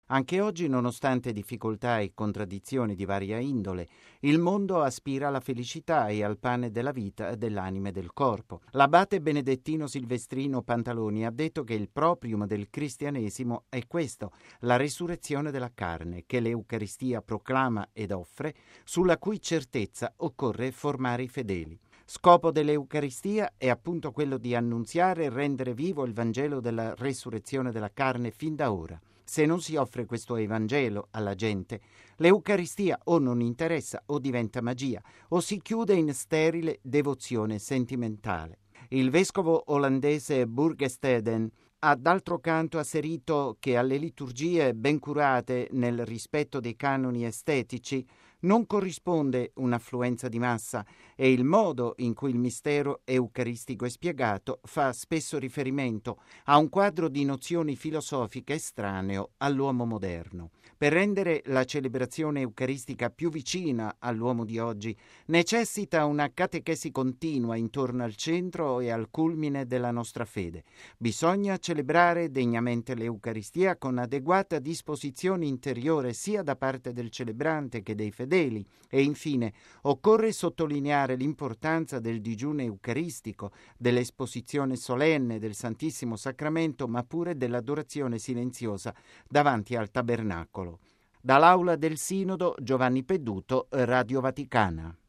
Anche oggi, nonostante difficoltà e contraddizioni di varia indole, il mondo aspira alla felicità e al pane della vita, dell'anima e del corpo. L'abate benedettino Silvestrino Pantaloni ha detto che il proprium del cristianesimo è questo, la resurrezione della carne, che l'Eucaristia proclama ed offre, sulla cui certezza occorre formare i fedeli. Scopo dell'Eucaristia è appunto quello di annunziare e rendere vivo il Vangelo della resurrezione della carne fin da ora. Se non si offre questo Evangelo alla gente, l'Eucaristia o non interessa o diventa magia o si chiude in sterile devozione sentimentale. Il vescovo olandese Burgesteden ha d'altro canto asserito che alle liturgie ben curate nel rispetto dei canoni estetici non corrisponde un'affluenza di massa e il modo in cui il mistero eucaristico è spiegato fa spesso riferimento a un quadro di nozioni filosofiche estraneo all'uomo moderno. Per rendere la celebrazione eucaristica più vicina all'uomo di oggi necessita una catechesi continua intorno al centro e al culmine della nostra fede. Bisogna celebrare degnamente l'Eucaristia con adeguata disposizione interiore sia da parte del celebrante che dei fedeli e infine occorre sottolineare l'importanza del digiuno eucaristico, dell'esposizione solenne del Santissimo Sacramento ma pure dell'adorazione silenziosa davanti al tabernacolo. Dall'aula del Sinodo, Giovanni Pedduto, Radio Vaticana.